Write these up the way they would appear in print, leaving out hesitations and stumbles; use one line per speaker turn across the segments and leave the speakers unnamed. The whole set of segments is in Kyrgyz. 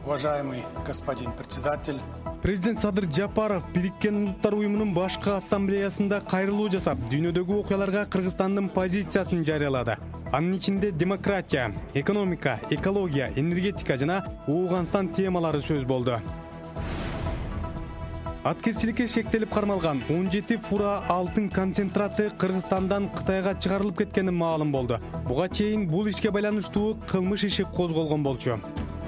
Уважаемый господин председатель.
Президент Садыр Жапаров Бириккен Улуттар уюмунун башкы ассамблеясында кайрылуу жасап, дүйнөдөгү окуяларга Кыргызстандын позициясын жарыялады. Анын ичинде демократия, экономика, экология, энергетика жана Ооганстан темалары сөз болду. Аткезчиликке шектелип кармалган 17 фура алтын концентраты Кыргызстандан Кытайга чыгарылып кеткени маалым болду. Буга чейин бул ишке байланыштуу кылмыш иши козголгон болчу.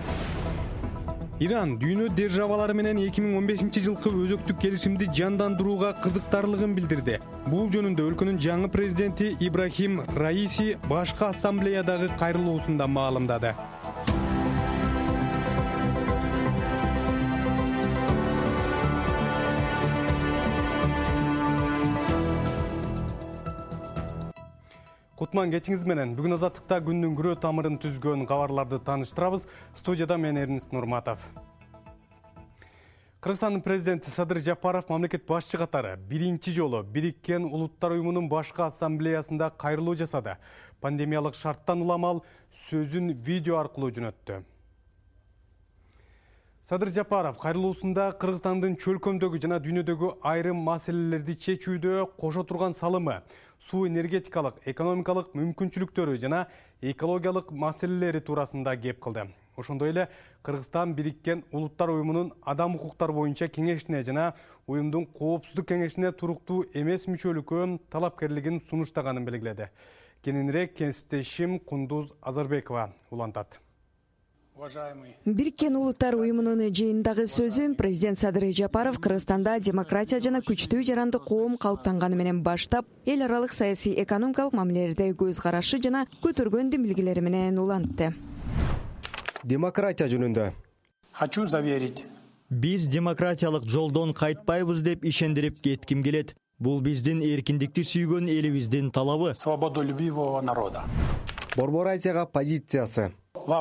Иран дүйнө державалары менен 2015 жылкы өзөктүк келишимди жандандырууга кызыктарлыгын билдирди. Бул жөнүндө өлкөнүн жаңы президенти Ибрахим Раиси башкы ассамблеядагы кайрылуусунда маалымдады. Кутман кечиңиз менен бүгүн азаттыкта күндүн күрөө тамырын түзгөн кабарларды тааныштырабыз. Студияда мен Эрнест Нурматов. Кыргызстандын президенти Садыр Жапаров мамлекет башчы катары биринчи жолу Бириккен Улуттар уюмунун башкы ассамблеясында кайрылуу жасады. Пандемиялык шарттан уламал сөзүн видео аркылуу жөнөттү. Садыр Жапаров кайрылуусунда Кыргызстандын чөлкөмдөгү жана дүйнөдөгү айрым маселелерди чечүүдө кошо турган салымы, суу энергетикалык, экономикалык мүмкүнчүлүктөрү жана экологиялык маселелери туурасында кеп кылды. Ошондой эле Кыргызстан Бириккен Улуттар уюмунун адам укуктары боюнча кеңешине жана уюмдун коопсуздук кеңешине туруктуу эмес мүчөлүккө талапкерлигин сунуштаганын белгиледи. Кененирээк кесиптешим Кундуз Азарбекова улантат.
Бириккен Улуттар уюмунун жыйындагы сөзүн президент Садыр Жапаров Кыргызстанда демократия жана күчтүү жарандык коом калыптанганы менен баштап, эл аралык саясий экономикалык мамилелерде көз карашы жана көтөргөн демилгелери менен улантты.
Демократия жөнүндө.
Хочу заверить.
Биз демократиялык жолдон кайтпайбыз деп ишендирип кетким келет. Бул биздин эркиндикти сүйгөн элибиздин талабы.
Свободолюбивого народа.
Борбор Азияга позициясы.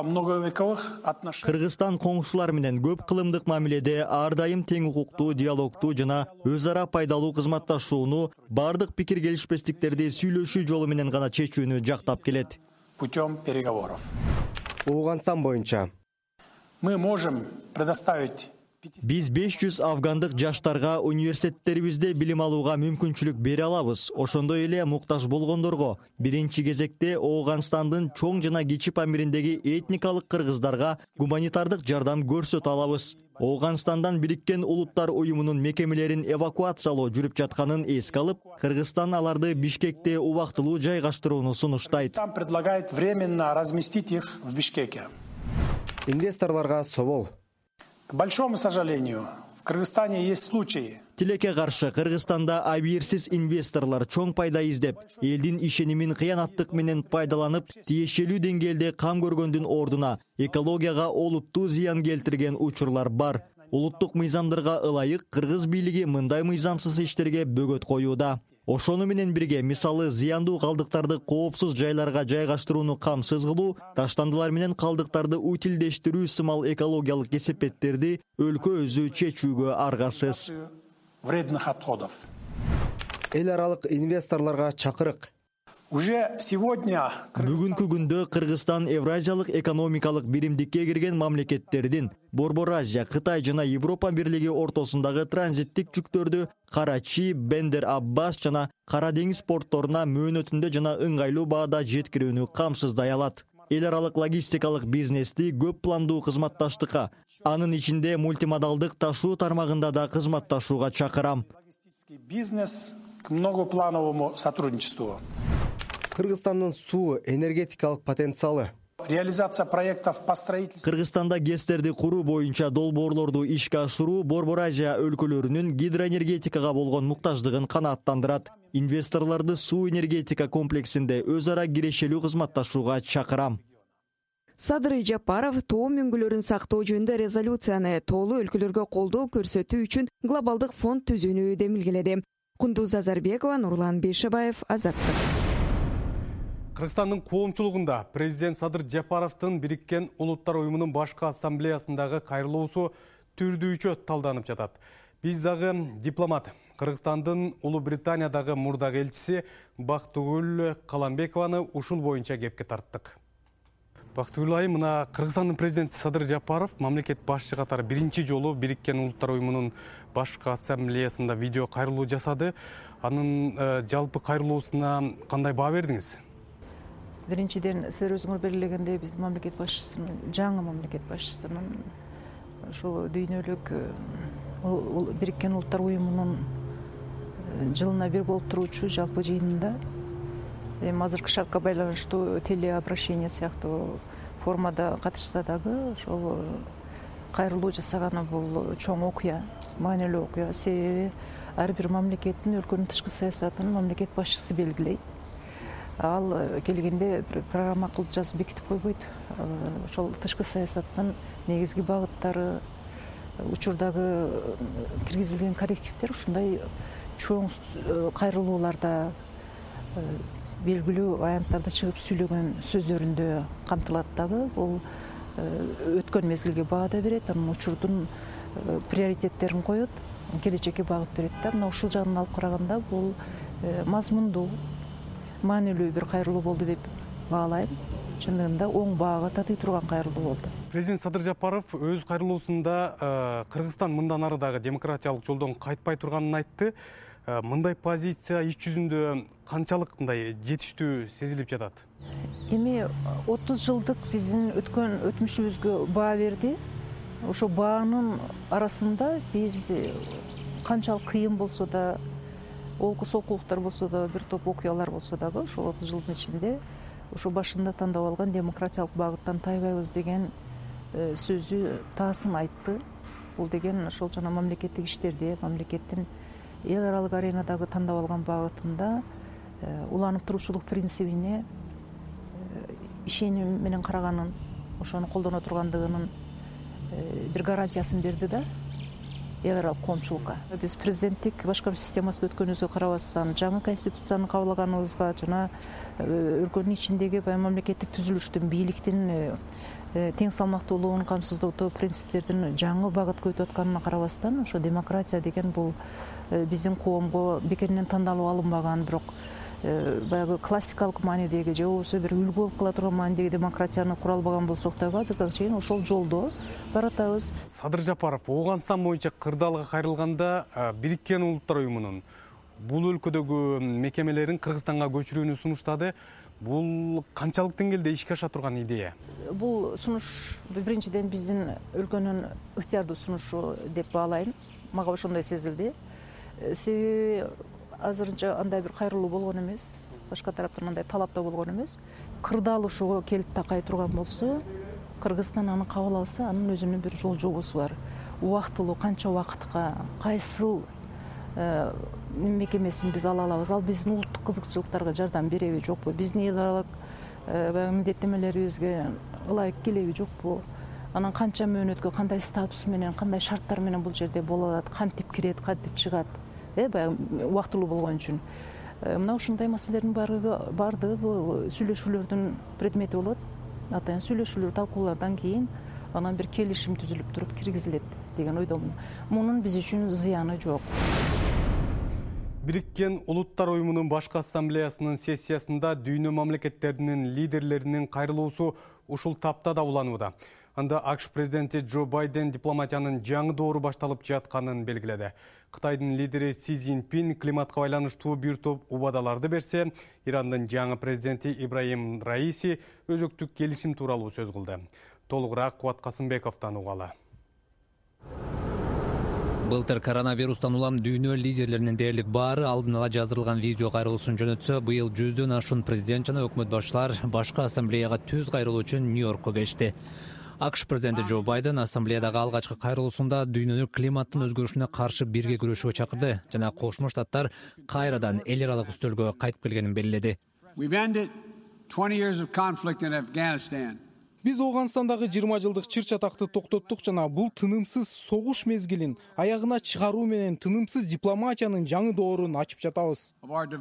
Кыргызстан коңшулар менен көп кылымдык мамиледе ар дайым тең укуктуу, диалогтуу жана өз ара пайдалуу кызматташууну, бардык пикир келишпестиктерди сүйлөшүү жолу менен гана чечүүнү жактап келет.
Путем переговоров.
Ооганстан боюнча.
Мы можем предоставить.
Биз 500 афгандык жаштарга университеттерибизде билим алууга мүмкүнчүлүк бере алабыз. Ошондой эле муктаж болгондорго биринчи кезекте Ооганстандын чоң жана кичи Памириндеги этникалык кыргыздарга гуманитардык жардам көрсөтө алабыз. Ооганстандан Бириккен Улуттар уюмунун мекемелерин эвакуациялоо жүрүп жатканын эске алып, Кыргызстан аларды Бишкекте убактылуу жайгаштырууну сунуштайт.
Кыргызстан предлагает временно разместить их в Бишкеке.
Инвесторлорго собол.
К большому сожалению, в Кыргызстане есть случаи.
Тилекке каршы Кыргызстанда абийирсиз инвесторлор чоң пайда издеп, элдин ишенимин кыянаттык менен пайдаланып, тиешелүү деңгээлде кам көргөндүн ордуна экологияга олуттуу зыян келтирген учурлар бар. Улуттук мыйзамдарга ылайык кыргыз бийлиги мындай мыйзамсыз иштерге бөгөт коюуда. Ошону менен бирге, мисалы, зыяндуу калдыктарды коопсуз жайларга жайгаштырууну камсыз кылуу, таштандылар менен калдыктарды утилдештирүү сымал экологиялык кесепеттерди өлкө өзү чечүүгө аргасыз.
Вредных отходов.
Эл аралык инвесторлорго чакырык.
Уже сегодня
Бүгүнкү күндө Кыргызстан Евразиялык экономикалык биримдикке кирген мамлекеттердин Борбор Азия, Кытай жана Европа бирлиги ортосундагы транзиттик жүктөрдү Карачи, Бендер Аббас жана Кара деңиз портторуна мөөнөтүндө жана ыңгайлуу баада жеткирүүнү камсыздай алат. Эл аралык логистикалык бизнести көп пландуу кызматташтыкка, анын ичинде мультимодалдык ташуу тармагында да кызматташууга чакырам.
Бизнес к многоплановому сотрудничеству.
Кыргызстандын суу энергетикалык потенциалы.
Реализация проектов по строительству.
Кыргызстанда ГЭСтерди куруу боюнча долбоорлорду ишке ашыруу Борбор Азия өлкөлөрүнүн гидроэнергетикага болгон муктаждыгын канааттандырат. Инвесторлорду суу энергетика комплексинде өз ара кирешелүү кызматташууга чакырам.
Садыр Жапаров тоо мөңгүлөрүн сактоо жөнүндө резолюцияны тоолуу өлкөлөргө колдоо көрсөтүү үчүн глобалдык фонд түзүүнү демилгеледи. Кундуз Азарбекова, Нурлан Бейшебаев, Азаттык.
Кыргызстандын коомчулугунда президент Садыр Жапаровдун Бириккен Улуттар уюмунун башкы ассамблеясындагы кайрылуусу түрдүүчө талданып жатат. Биз дагы дипломат Кыргызстандын Улуу Британиядагы мурдагы элчиси Бактыгүл Каламбекованы ушул боюнча кепке тарттык. Бактыгүл айым, мына Кыргызстандын президенти Садыр Жапаров мамлекет башчы катары биринчи жолу Бириккен Улуттар Уюмунун башкы ассамблеясында видео кайрылуу жасады. Анын жалпы кайрылуусуна кандай баа бердиңиз?
Биринчиден, силер өзүңөр белгилегендей, биздин мамлекет башчысынын, жаңы мамлекет башчысынын ошол дүйнөлүк Бириккен Улуттар Уюмунун жылына бир болуп туруучу жалпы жыйынында азыркы шартка байланыштуу телеобращение сыяктуу формада катышса дагы ошол кайрылуу жасаганы бул чоң окуя, маанилүү окуя. Себеби ар бир мамлекеттин өлкөнүн тышкы саясатын мамлекет башчысы белгилейт. Ал келгенде бир программа кылып жазып бекитип койбойт. Ошол тышкы саясаттын негизги багыттары, учурдагы киргизилген коллективдер ушундай чоң кайрылууларда, белгилүү аянттарда чыгып сүйлөгөн сөздөрүндө камтылат дагы. Бул өткөн мезгилге баа да берет, анын учурдун приоритеттерин коет, келечекке багыт берет да. Мына ушул жагынан алып караганда бул мазмундуу, маанилүү бир кайрылуу болду деп баалайм. Чындыгында оң баага татый турган кайрылуу болду.
Президент Садыр Жапаров өз кайрылуусунда Кыргызстан мындан ары дагы демократиялык жолдон кайтпай турганын айтты. Мындай позиция иш жүзүндө канчалык мындай жетиштүү сезилип жатат?
Эми 30 жылдык биздин өткөн өтмүшүбүзгө баа берди. Ошо баанын арасында биз канчалык кыйын болсо да, олку солкулуктар болсо да, бир топ окуялар болсо дагы, ошол 30 жылдын ичинде ошо башында тандап алган демократиялык багыттан тайбайбыз деген сөзү таасын айтты. Бул деген ошол жана мамлекеттик иштерде, мамлекеттин эл аралык аренадагы тандап алган багытында уланып турушулук принцибине ишеним менен караганын, ошону колдоно тургандыгынын бир гарантиясын берди да эл аралык коомчулукка. Биз президенттик башкаруу системасында өткөнүбүзгө карабастан, жаңы конституцияны кабыл алганыбызга жана өлкөнүн ичиндеги мамлекеттик түзүлүштүн, бийликтин тең салмактуулугун камсыздоо принциптердин жаңы багытка өтүп атканына карабастан, ошо демократия деген бул биздин коомго бекеринен тандалып алынбаган, бирок баягы классикалык маанидеги же болбосо бир үлгү болуп кала турган маанидеги демократияны кура албаган болсок дагы азыркыга чейин ошол жолдо баратабыз.
Садыр Жапаров Ооганстан боюнча кырдаалга кайрылганда Бириккен Улуттар Уюмунун бул өлкөдөгү мекемелерин Кыргызстанга көчүрүүнү сунуштады. Бул канчалык деңгээлде ишке аша турган идея?
Бул сунуш биринчиден биздин өлкөнүн ыктыярдуу сунушу деп баалайм. Мага ошондой сезилди. Себеби азырынча андай бир кайрылуу болгон эмес, башка тараптан андай талап да болгон эмес. Кырдаал ошого келип такай турган болсо, Кыргызстан аны кабыл алса, анын өзүнүн бир жол жобосу бар. Убактылуу канча убакытка, кайсыл мекемесин биз ала алабыз, ал биздин улуттук кызыкчылыктарга жардам береби жокпу, биздин эл аралык милдеттенмелерибизге ылайык келеби жокпу, анан канча мөөнөткө, кандай статус менен, кандай шарттар менен бул жерде боло алат, кантип кирет, кантип чыгат, баягы убактылуу болгон үчүн. Мына ушундай маселелердин баардыгы бул сүйлөшүүлөрдүн предмети болот. Атайын сүйлөшүүлөр, талкуулардан кийин анан бир келишим түзүлүп туруп киргизилет деген ойдомун. Мунун биз үчүн зыяны жок.
Бириккен Улуттар Уюмунун башкы ассамблеясынын сессиясында дүйнө мамлекеттеринин лидерлеринин кайрылуусу ушул тапта да уланууда. Анда АКШ президенти Джо Байден дипломатиянын жаңы доору башталып жатканын белгиледи. Кытайдын лидери Си Цзиньпин климатка байланыштуу бир топ убадаларды берсе, Ирандын жаңы президенти Ибрахим Раиси өзөктүк келишим тууралуу сөз кылды. Толугураак Кубат Касымбековдон угалы.
Былтыр коронавирустан улам дүйнө лидерлеринин дээрлик баары алдын ала жаздырылган видео кайрылуусун жөнөтсө, быйыл 100дөн ашуун президент жана өкмөт башчылар башкы ассамблеяга түз кайрылуу үчүн Нью-Йоркко келишти. АКШ президенти Джо Байден ассамблеядагы алгачкы кайрылуусунда дүйнөнү климаттын өзгөрүшүнө каршы бирге күрөшүүгө чакырды жана Кошмо Штаттар кайрадан эл аралык үстөлгө кайтып келгенин белгиледи.
Биз Ооганстандагы 20 жылдык чыр-чатакты токтоттук жана бул тынымсыз согуш мезгилин аягына чыгаруу менен тынымсыз дипломатиянын жаңы доорун ачып жатабыз.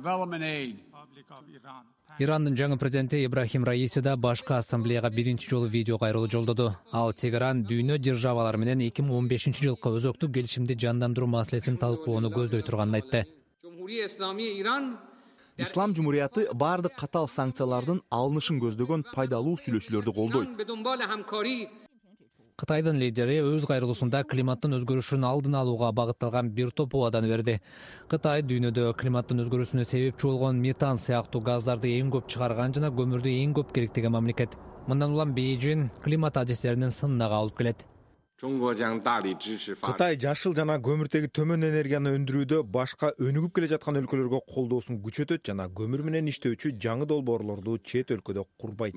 Ирандын жаңы президенти Ибрахим Раиси да башкы ассамблеяга биринчи жолу видео кайрылуу жолдоду. Ал Тегеран дүйнө державалары менен 2015 жылкы өзөктүк келишимди жандандыруу маселесин талкуулоону көздөй турганын айтты.
Ислам Жумурияты бардык катал санкциялардын алынышын көздөгөн пайдалуу сүйлөшүүлөрдү колдойт.
Кытайдын лидери өз кайрылуусунда климаттын өзгөрүшүн алдын алууга багытталган бир топ убаданы берди. Кытай дүйнөдө климаттын өзгөрүүсүнө себепчи болгон метан сыяктуу газдарды эң көп чыгарган жана көмүрдү эң көп керектеген мамлекет. Мындан улам Бейжин климат адистеринин сынына алып келет.
Кытай жашыл жана көмүртеги төмөн энергияны өндүрүүдө башка өнүгүп келе жаткан өлкөлөргө колдоосун күчөтөт жана көмүр менен иштөөчү жаңы долбоорлорду чет өлкөдө курбайт.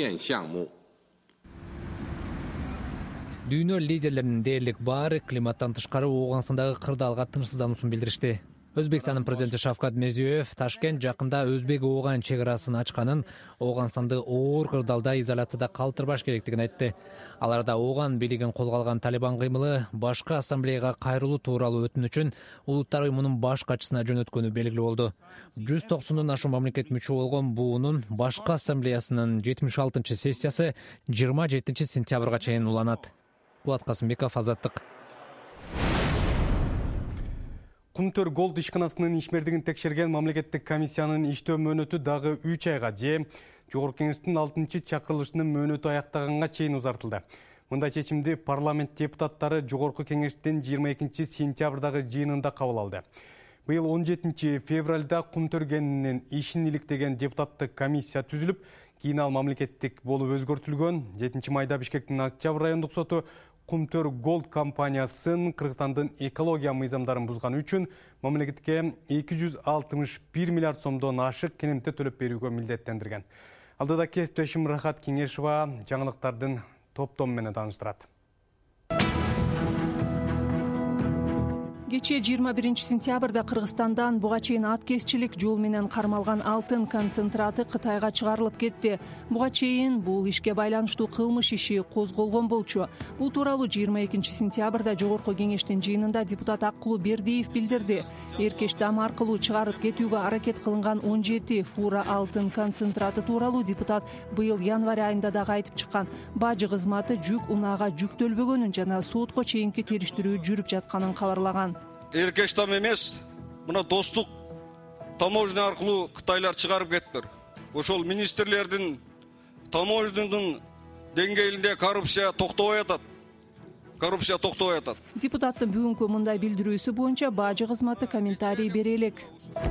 Дүйнө лидерлеринин дээрлик баары климаттан тышкары Ооганстандагы кырдаалга тынчсыздануусун билдиришти. Өзбекстандын президенти Шавкат Мирзиёев Ташкент жакында Өзбек-Ооган чек арасын ачканын, Ооганстанды оор кырдаалда изоляцияда калтырбаш керектигин айтты. Аларда Ооган бийлигин колго алган Талибан кыймылы башкы ассамблеяга кайрылуу тууралуу өтүнүчүн улуттар уюмунун баш катчысына жөнөткөнү белгилүү болду. 190 ашуун мамлекет мүчө болгон буунун башкы ассамблеясынын 76-сессиясы 27 сентябрга чейин уланат. Кубат Касымбеков, Азаттык.
Кумтөр Голд ишканасынын ишмердигин текшерген мамлекеттик комиссиянын иштөө мөөнөтү дагы 3 айга же Жогорку Кеңештин 6-чакырылышынын мөөнөтү аяктаганга чейин узартылды. Мындай чечимди парламент депутаттары Жогорку Кеңештин 22 сентябрдагы жыйынында кабыл алды. Быйыл 17 февралда Кумтөр кенинин ишин иликтеген депутаттык комиссия түзүлүп, кийин ал мамлекеттик болуп өзгөртүлгөн. 7 майда Бишкектин Октябрь райондук соту Кумтөр Голд компаниясын Кыргызстандын экология мыйзамдарын бузганы үчүн мамлекетке 261 миллиард сомдон ашык кенемте төлөп берүүгө милдеттендирген. Алдыда кесиптешим Рахат Кеңешова жаңылыктардын топтому менен тааныштырат.
Кечээ 21 сентябрда Кыргызстандан буга чейин аткезчилик жол менен кармалган алтын концентраты Кытайга чыгарылып кетти. Буга чейин бул ишке байланыштуу кылмыш иши козголгон болчу. Бул тууралуу 22 сентябрда Жогорку Кеңештин жыйынында депутат Аккулуу Бердиев билдирди. Эркеш дам аркылуу чыгарып кетүүгө аракет кылынган 17 фура алтын концентраты тууралуу депутат быйыл январь айында дагы айтып чыккан. Бажы кызматы жүк унаага жүктөлбөгөнүн жана сотко чейинки териштирүү жүрүп жатканын кабарлаган.
Эркеш дам эмес, мына достук таможня аркылуу Кытайлар чыгарып кеттир. Ошол министрлердин таможнянын деңгээлинде коррупция токтобой атат.
Депутаттын бүгүнкү мындай билдирүүсү боюнча бажы кызматы комментарий бере элек.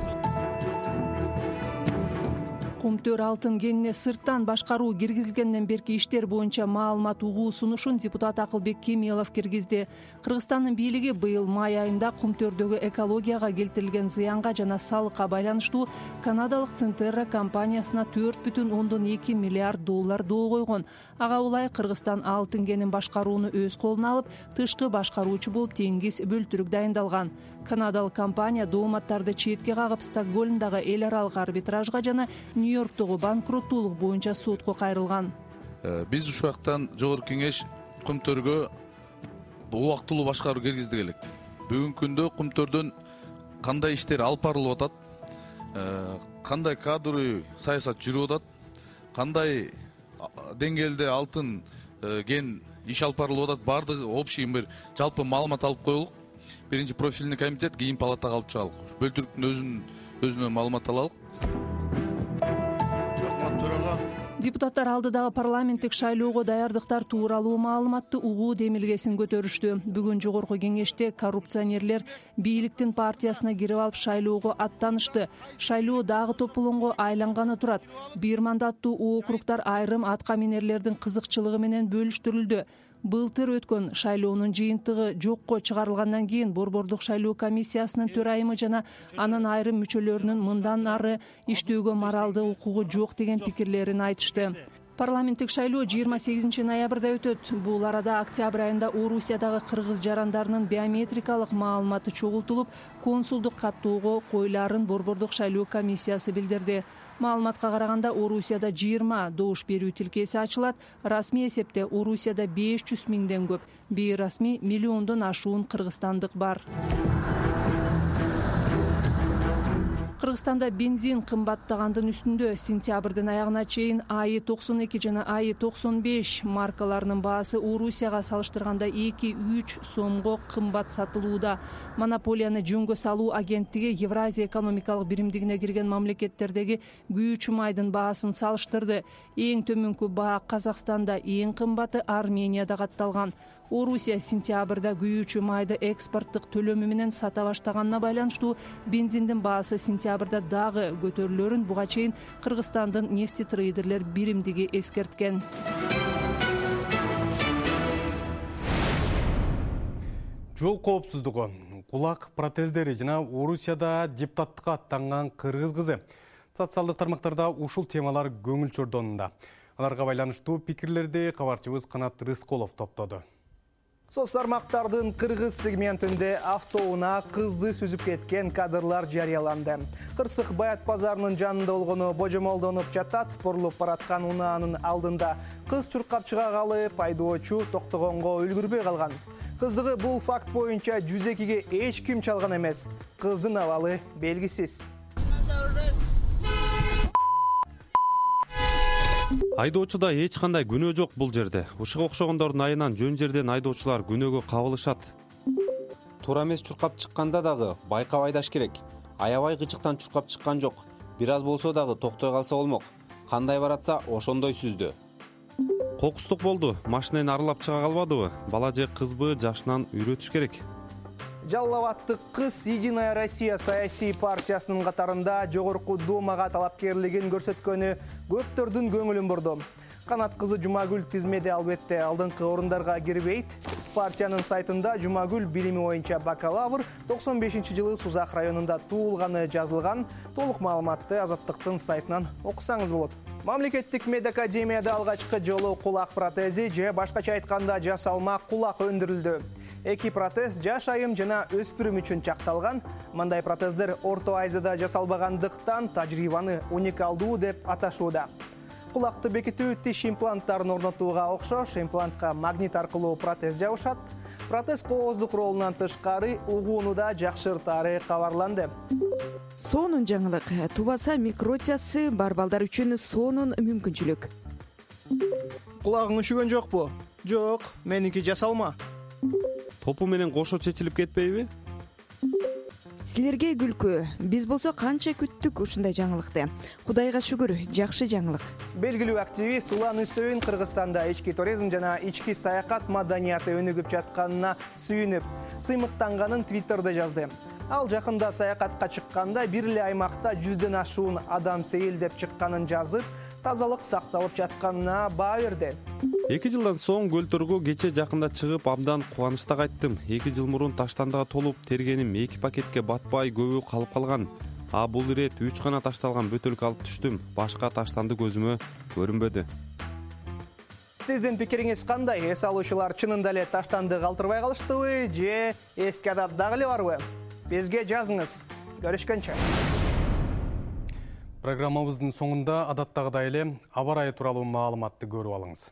Кумтөр алтын кенине сырттан башкаруу киргизилгенден берки иштер боюнча маалымат угуу сунушун депутат Акылбек Кемелов киргизди. Кыргызстандын бийлиги быйыл май айында Кумтөрдөгү экологияга келтирилген зыянга жана салыкка байланыштуу канадалык Центерра компаниясына 4,2 миллиард доллар доо койгон. Ага улай Кыргызстан алтын кенин башкарууну өз колуна алып, тышкы башкаруучу болуп теңиз бөлтүрүк дайындалган. Канадалык компания дооматтарды четке кагып Стокгольмдагы эл аралык арбитражга жана Нью-Йорктогу банкроттуулук боюнча сотко кайрылган.
Биз ушул жактан Жогорку Кеңеш Кумтөргө убактылуу башкаруу киргиздик элек. Бүгүнкү күндө Кумтөрдөн кандай иштер алып барылып атат, кандай кадрлый саясат жүрүп атат, кандай деңгээлде алтын кен иш алып барылып атат, баардыгы общий бир жалпы маалымат алып коелук. Биринчи профильный комитет, кийин палатага алып чыгалык. Бөлтүрүктүн өзүнөн маалымат алалык.
Депутаттар алдыдагы парламенттик шайлоого даярдыктар тууралуу маалыматты угуу демилгесин көтөрүштү. Бүгүн Жогорку Кеңеште коррупционерлер бийликтин партиясына кирип алып шайлоого аттанышты. Шайлоо дагы тополоңго айланганы турат. Бир мандаттуу округдар айрым атка минерлердин кызыкчылыгы менен бөлүштүрүлдү. Былтыр өткөн шайлоонун жыйынтыгы жокко чыгарылгандан кийин Борбордук шайлоо комиссиясынын төрайымы жана анын айрым мүчөлөрүнүн мындан ары иштөөгө моралдык укугу жок деген пикирлерин айтышты. Парламенттик шайлоо 28 ноябрда өтөт. Бул арада октябрь айында Орусиядагы кыргыз жарандарынын биометрикалык маалыматы чогултулуп, консулдук каттоого коюларын Борбордук шайлоо комиссиясы билдирди. Маалыматка караганда Орусияда 20 добуш берүү тилкеси ачылат. Расмий эсепте Орусияда 500 миңден көп, бейрасмий миллиондон ашуун кыргызстандык бар. Кыргызстанда бензин кымбаттагандын үстүндө сентябрдын аягына чейин АИ-92 жана АИ-95 маркаларынын баасы Орусияга салыштырганда 2-3 сомго кымбат сатылууда. Монополияны жөнгө салуу агенттиги Евразия экономикалык биримдигине кирген мамлекеттердеги күйүүчү майдын баасын салыштырды. Эң төмөнкү баа Казакстанда, эң кымбаты Арменияда катталган. Орусия сентябрда күйүүчү майды экспорттук төлөмү менен сата баштаганына байланыштуу бензиндин баасы сентябрда дагы көтөрүлөрүн буга чейин Кыргызстандын нефтетрейдерлер биримдиги эскерткен.
Жол коопсуздугу, кулак протездери жана Орусияда депутаттыкка аттанган кыргыз кызы. Социалдык тармактарда ушул темалар көңүл чордонунда. Аларга байланыштуу пикирлерди кабарчыбыз Канат Рысколов топтоду.
Соц тармактардын кыргыз сегментинде автоуна кызды сүзүп кеткен кадрлар жарыяланды. Кырсык Баят базарынын жанында болгону божомолдонуп жатат, бурулуп бараткан унаанын алдында кыз чуркап чыга калып, айдоочу токтогонго үлгүрбөй калган. Кызыгы бул факт боюнча 102-ге эч ким чалган эмес. Кыздын абалы белгисиз.
Айдоочуда эч кандай күнөө жок бул жерде. Ушуга окшогондордун айынан жөн жерден айдоочулар күнөөгө кабылышат.
Туура эмес чуркап чыкканда дагы байкап айдаш керек. Аябай кычыктан чуркап чыккан жок. Бир аз болсо дагы токтой калса болмок. Кандай баратса ошондой сүздү.
Кокустук болду. Машинени арылап чыга калбадыбы? Бала же кызбы жашынан үйрөтүш керек.
Жалал Абадтык кыз Единая Россия саясий партиясынын катарында жогорку думага талапкерлигин көрсөткөнү көптөрдүн көңүлүн бурду. Канат кызы Жумагүл тизмеде албетте алдыңкы орундарга кирбейт. Партиянын сайтында Жумагүл билими боюнча бакалавр, 95-жылы Сузак районунда туулганы жазылган. Толук маалыматты Азаттыктын сайтынан окусаңыз болот. Мамлекеттик медакадемияда алгачкы жолу кулак протези же башкача айтканда жасалма кулак өндүрүлдү. Эки протез жаш айым жана өспүрүм үчүн чакталган. Мындай протездер Орто Азияда жасалбагандыктан тажрыйбаны уникалдуу деп аташууда. Кулакты бекитүү тиш импланттарын орнотууга окшош, имплантка магнит аркылуу протез жабышат. Протез кооздук ролунан тышкары угуунуда жакшыртаары кабарланды.
Сонун жаңылык. Тубаса микротиясы бар балдар үчүн сонун мүмкүнчүлүк.
Кулагың үшүгөн жокпу? Жок, меники жасалма.
Топу менен кошо чечилип кетпейби?
Силерге күлкү. Биз болсо канча күттүк ушундай жаңылыкты. Кудайга шүгүр, жакшы жаңылык.
Белгилүү активист Улан Үсөйүн Кыргызстанда ички туризм жана ички саякат маданияты өнүгүп жатканына сүйүнүп, сыймыктанганын Твиттерде жазды. Ал жакында саякатка чыкканда бир эле аймакта 100дөн ашуун адам сейилдеп чыкканын жазып, тазалык сакталып жатканына баа берди.
2 жылдан соң көлтөргө кече жакында чыгып абдан кубанычта кайттым. 2 жыл мурун таштандыга толуп тергеним 2 пакетке батпай көбү калып калган. А бул ирет 3 гана ташталган бөтөлкө алып түштүм. Башка таштанды көзүмө көрүнбөдү.
Сиздин пикириңиз кандай? Эс алуучулар чынында эле таштанды калтырбай калыштыбы же эски адат дагы эле барбы? Бизге жазыңыз. Көрүшкөнчө.
Программабыздын соңунда адаттагыдай эле аба ырайы тууралуу маалыматты көрүп алыңыз.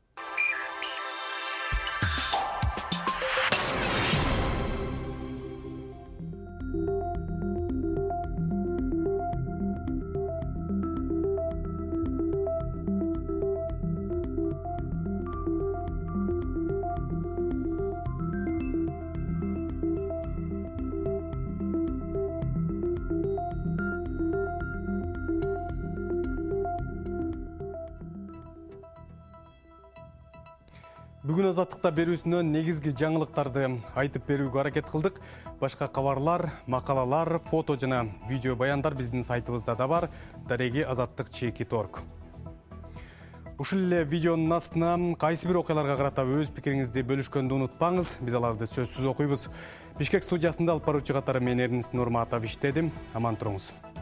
Бүгүн азаттыкта берүүсүнөн негизги жаңылыктарды айтып берүүгө аракет кылдык. Башка кабарлар, макалалар, фото жана видео баяндар биздин сайтыбызда да бар. Дареги azattik.org. Ушул эле видеонун астына кайсы бир окуяларга карата өз пикириңизди бөлүшкөндү унутпаңыз. Биз аларды сөзсүз окуйбуз. Бишкек студиясында алып баруучу катары мен Эрнест Нурматов иштедим. Аман туруңуз.